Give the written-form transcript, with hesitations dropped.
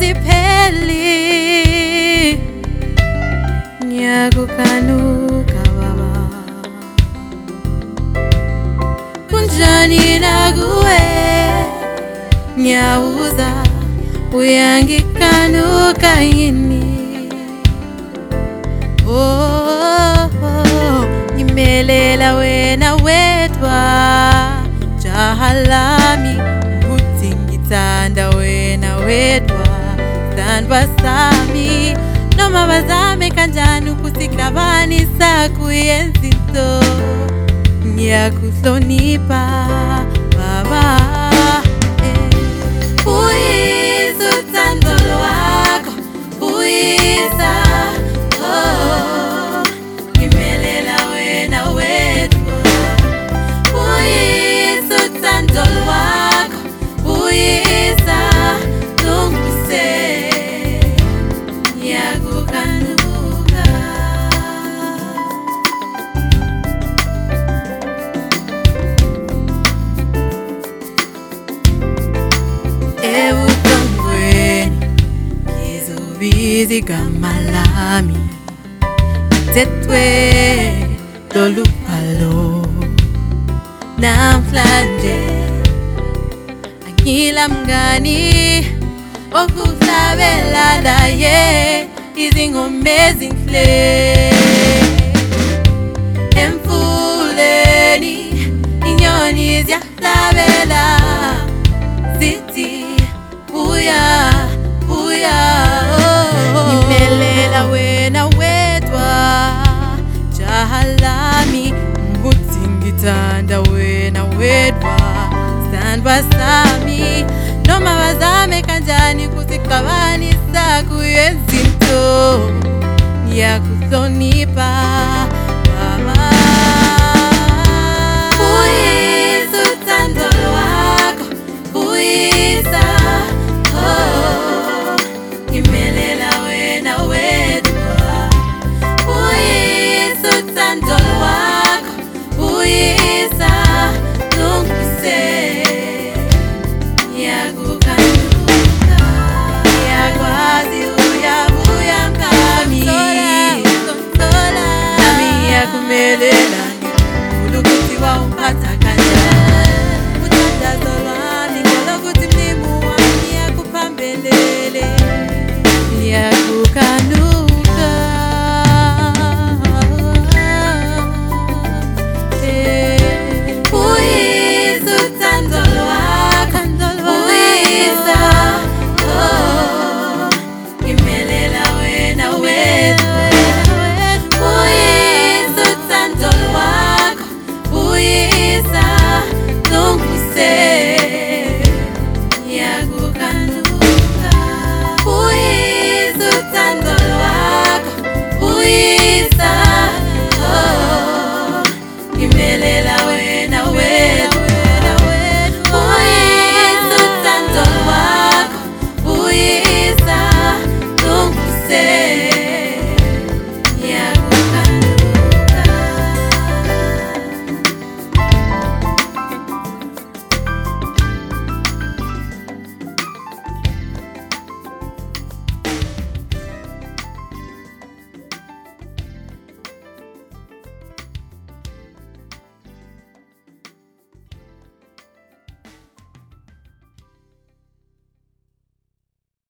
azipheli ngiyakukanuka baba kunjani nakuwe ngiyawuza uyangikanuka yini ngimelela wena wedwa jaha lami ukuthi ngithanda wena wedwa thandwa sami noma bazame kanjani ukusihlabanisa kuyenza into ngiyakuhlonipha baba uyisa uthando lwakho uyisa ngimelela wena wedwa uyisa uthando lwakho uyisa lungise ngiyakukanuka ebutongweni ngizobiza igama lami ngithethwe lolupalo namhlanje angila mngani okuhlabelana ye izingoma ezinhle emfuleni inyoni ziyahlabela zithi buya buya ngimelela wena wedwa jaha lami ukuthi ngithanda wena wedwa thandwa sami noma bazame kanjani kusihlabanisa kuyenza into ngiyakuhlonipha